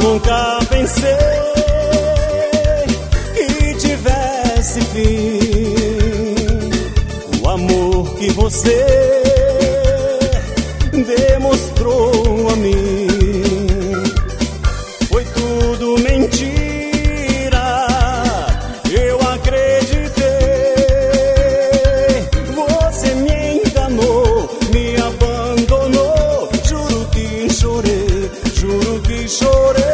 nunca pensei que tivesse fim. O amor que você demonstrou a mim foi tudo mentira. Eu acreditei, você me enganou, me abandonou. Juro que chorei, juro que chorei.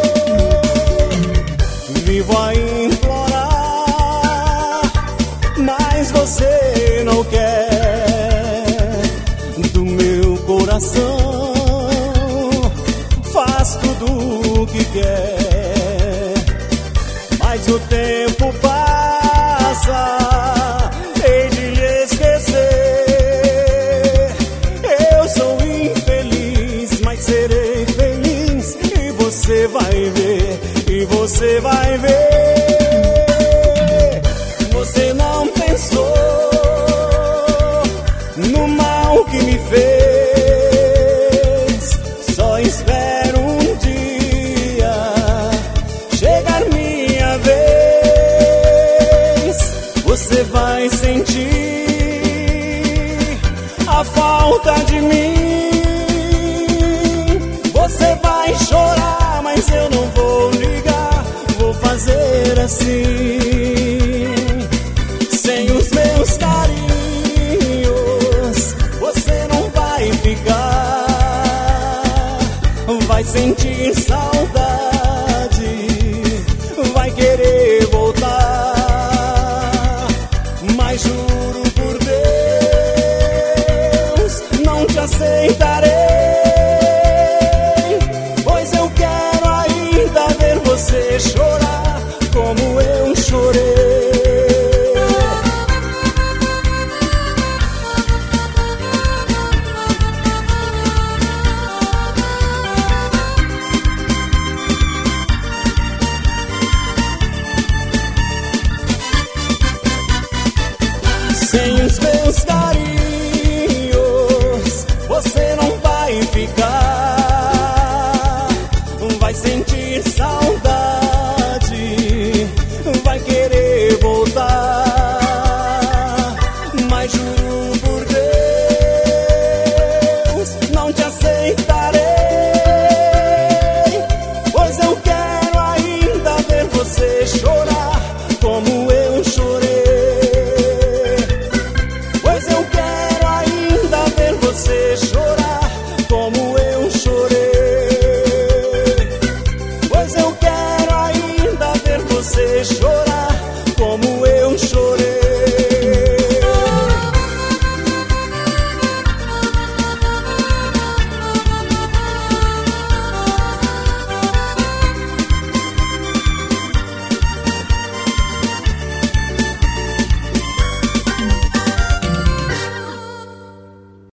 Vivo a implorar, mas você não quer do meu coração. Faz tudo o que quer, mas o tempo passa, hei de lhe esquecer. Eu sou infeliz, mas serei feliz, e você vai ver, e você vai ver. Você não pensou no mal que me fez. Só espero um dia chegar minha vez. Você vai sentir a falta de mim. Você vai chorar, mas eu não vou ligar. Vou fazer assim. Sem os meus carinhos você não vai ficar. Vai sentir saudade, vai querer voltar. Mas juro por Deus, não te aceitarei, pois eu quero ainda ver você chorar como eu chorei. Sem os meus carinhos você não vai ficar. Vai sentir saudade,